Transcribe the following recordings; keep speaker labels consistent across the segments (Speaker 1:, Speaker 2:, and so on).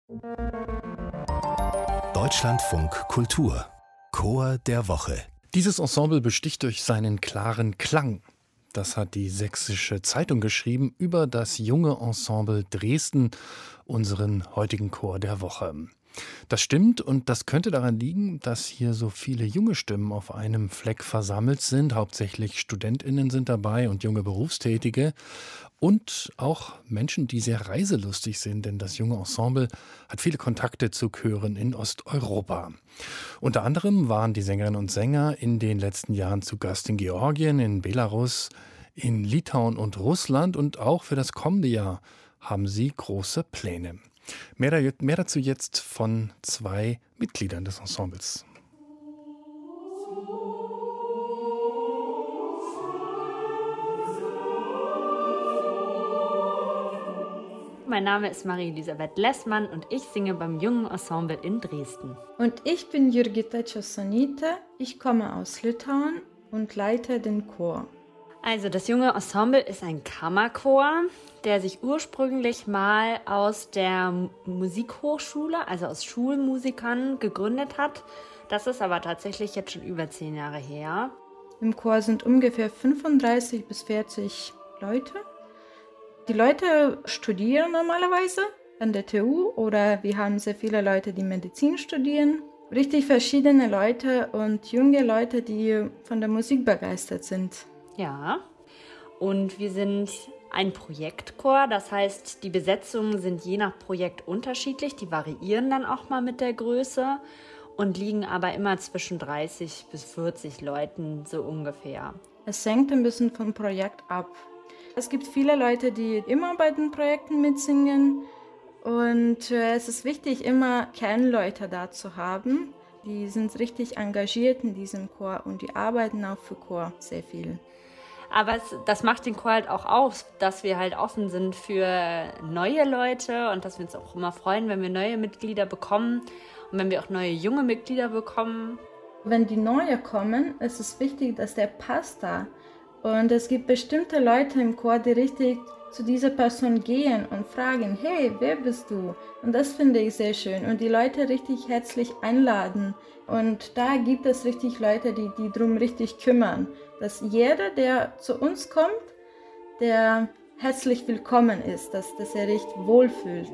Speaker 1: Deutschlandfunk Kultur Chor der Woche.
Speaker 2: Dieses Ensemble besticht durch seinen klaren Klang. Das hat die Sächsische Zeitung geschrieben über das junge Ensemble Dresden, unseren heutigen Chor der Woche. Das stimmt und das könnte daran liegen, dass hier so viele junge Stimmen auf einem Fleck versammelt sind. Hauptsächlich StudentInnen sind dabei und junge Berufstätige und auch Menschen, die sehr reiselustig sind, denn das junge Ensemble hat viele Kontakte zu Chören in Osteuropa. Unter anderem waren die Sängerinnen und Sänger in den letzten Jahren zu Gast in Georgien, in Belarus, in Litauen und Russland und auch für das kommende Jahr haben sie große Pläne. Mehr dazu jetzt von zwei Mitgliedern des Ensembles.
Speaker 3: Mein Name ist Marie-Elisabeth Lessmann und ich singe beim Jungen Ensemble in Dresden.
Speaker 4: Und ich bin Jurgita Česonytė, ich komme aus Litauen und leite den Chor.
Speaker 3: Also das Junge Ensemble ist ein Kammerchor, der sich ursprünglich mal aus der Musikhochschule, also aus Schulmusikern, gegründet hat. Das ist aber tatsächlich jetzt schon über 10 Jahre her.
Speaker 4: Im Chor sind ungefähr 35 bis 40 Leute. Die Leute studieren normalerweise an der TU oder wir haben sehr viele Leute, die Medizin studieren. Richtig verschiedene Leute und junge Leute, die von der Musik begeistert sind.
Speaker 3: Ja, und wir sind ein Projektchor, das heißt, die Besetzungen sind je nach Projekt unterschiedlich, die variieren dann auch mal mit der Größe und liegen aber immer zwischen 30 bis 40 Leuten so ungefähr.
Speaker 4: Es hängt ein bisschen vom Projekt ab. Es gibt viele Leute, die immer bei den Projekten mitsingen und es ist wichtig, immer Kernleute da zu haben. Die sind richtig engagiert in diesem Chor und die arbeiten auch für Chor sehr viel.
Speaker 3: Aber das macht den Chor halt auch aus, dass wir halt offen sind für neue Leute und dass wir uns auch immer freuen, wenn wir neue Mitglieder bekommen und wenn wir auch neue junge Mitglieder bekommen.
Speaker 4: Wenn die neue kommen, ist es wichtig, dass der passt da. Und es gibt bestimmte Leute im Chor, die richtig zu dieser Person gehen und fragen, hey, wer bist du? Und das finde ich sehr schön. Und die Leute richtig herzlich einladen. Und da gibt es richtig Leute, die drum richtig kümmern. Dass jeder, der zu uns kommt, der herzlich willkommen ist, dass er richtig wohlfühlt.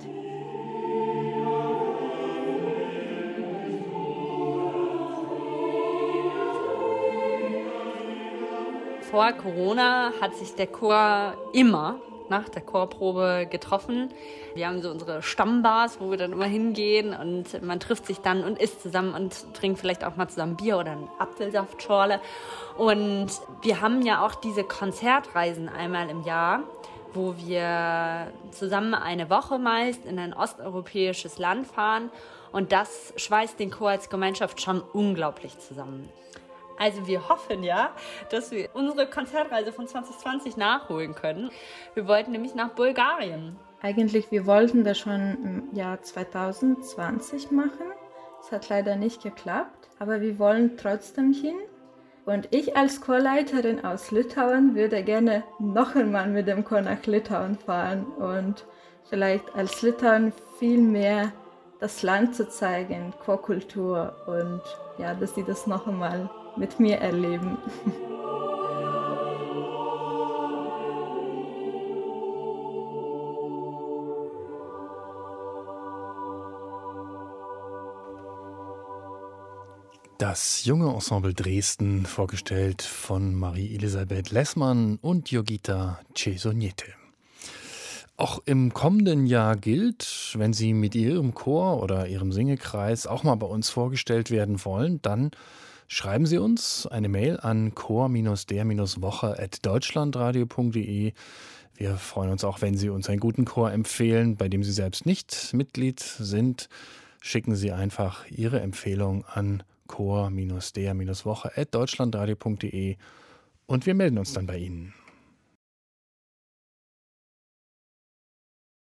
Speaker 3: Vor Corona hat sich der Chor immer nach der Chorprobe getroffen. Wir haben so unsere Stammbars, wo wir dann immer hingehen und man trifft sich dann und isst zusammen und trinkt vielleicht auch mal zusammen Bier oder eine Apfelsaftschorle. Und wir haben ja auch diese Konzertreisen einmal im Jahr, wo wir zusammen eine Woche meist in ein osteuropäisches Land fahren und das schweißt den Chor als Gemeinschaft schon unglaublich zusammen. Also wir hoffen ja, dass wir unsere Konzertreise von 2020 nachholen können. Wir wollten nämlich nach Bulgarien.
Speaker 4: Eigentlich, wir wollten das schon im Jahr 2020 machen. Es hat leider nicht geklappt, aber wir wollen trotzdem hin. Und ich als Chorleiterin aus Litauen würde gerne noch einmal mit dem Chor nach Litauen fahren und vielleicht als Litauen viel mehr das Land zu zeigen, Chorkultur und ja, dass sie das noch einmal mit mir erleben.
Speaker 2: Das junge Ensemble Dresden, vorgestellt von Marie-Elisabeth Lessmann und Jurgita Česonytė. Auch im kommenden Jahr gilt, wenn Sie mit Ihrem Chor oder Ihrem Singekreis auch mal bei uns vorgestellt werden wollen, dann schreiben Sie uns eine Mail an chor-der-woche@deutschlandradio.de. Wir freuen uns auch, wenn Sie uns einen guten Chor empfehlen, bei dem Sie selbst nicht Mitglied sind. Schicken Sie einfach Ihre Empfehlung an chor-der-woche@deutschlandradio.de und wir melden uns dann bei Ihnen.